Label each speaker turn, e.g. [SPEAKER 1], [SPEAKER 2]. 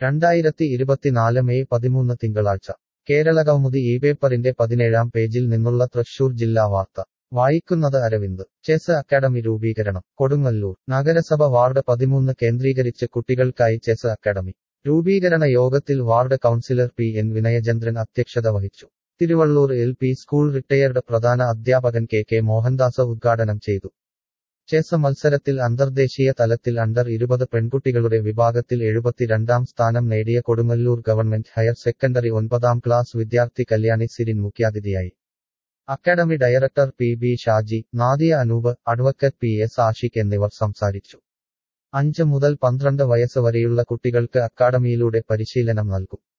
[SPEAKER 1] 2024 May 13 തിങ്കളാഴ്ച കേരളകൗമുദി ഈ പേപ്പറിന്റെ 17-ാം പേജിൽ നിന്നുള്ള തൃശൂർ ജില്ലാ വാർത്ത വായിക്കുന്നത് അരവിന്ദ്. ചെസ് അക്കാഡമി രൂപീകരണം. കൊടുങ്ങല്ലൂർ നഗരസഭ വാർഡ് 13 കേന്ദ്രീകരിച്ച് കുട്ടികൾക്കായി ചെസ് അക്കാഡമി രൂപീകരണ യോഗത്തിൽ ward councillor P N Vinayachandran അധ്യക്ഷത വഹിച്ചു. Thiruvallur L P school retired പ്രധാന അധ്യാപകൻ കെ കെ മോഹൻദാസ് ഉദ്ഘാടനം ചെയ്തു. ചെസ് മത്സരത്തിൽ അന്തർദേശീയ തലത്തിൽ അണ്ടർ 20 പെൺകുട്ടികളുടെ വിഭാഗത്തിൽ 72-ാം സ്ഥാനം നേടിയ കൊടുങ്ങല്ലൂർ ഗവൺമെന്റ് ഹയർ സെക്കൻഡറി 9-ാം ക്ലാസ് വിദ്യാർത്ഥി കല്യാണി സിരിൻ മുഖ്യാതിഥിയായി. Academy director P B Shaji, Nadia Anoop, advocate P S Ashiq എന്നിവർ സംസാരിച്ചു. 5 മുതൽ 12 വയസ്സ് വരെയുള്ള കുട്ടികൾക്ക് അക്കാഡമിയിലൂടെ പരിശീലനം നൽകും.